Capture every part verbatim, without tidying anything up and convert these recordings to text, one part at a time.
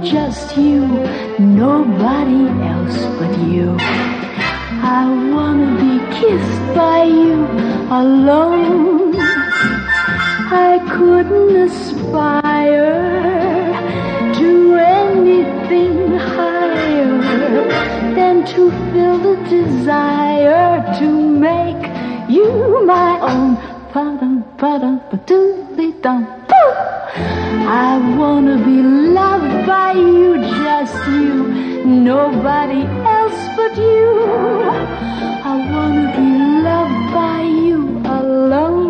just you, nobody else but you. I wanna be kissed by you alone. I couldn't aspire to anything higher than to feel the desire to make you my own. I wanna be loved by you, just you, nobody else but you. I wanna be loved by you alone.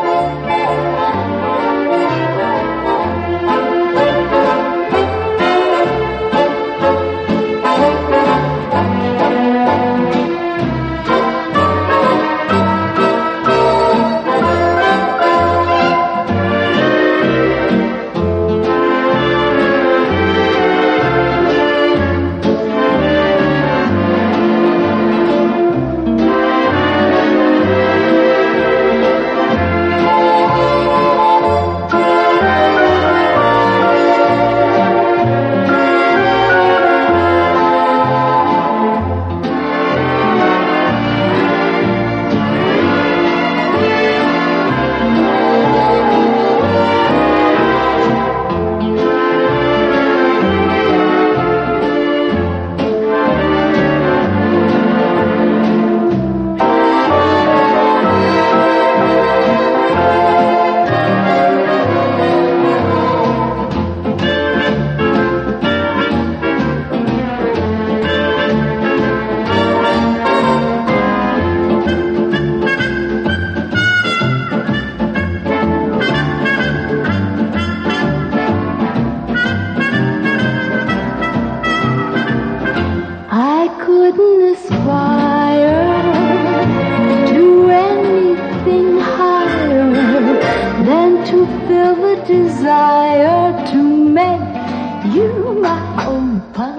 Couldn't aspire to anything higher than to feel the desire to make you my own.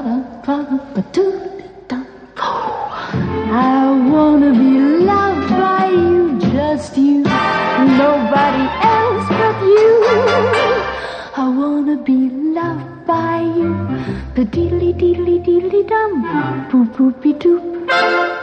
I wanna be loved by you, just you, nobody else but you. I wanna be loved by you. The diddly diddly diddly dum, boop boopy doop.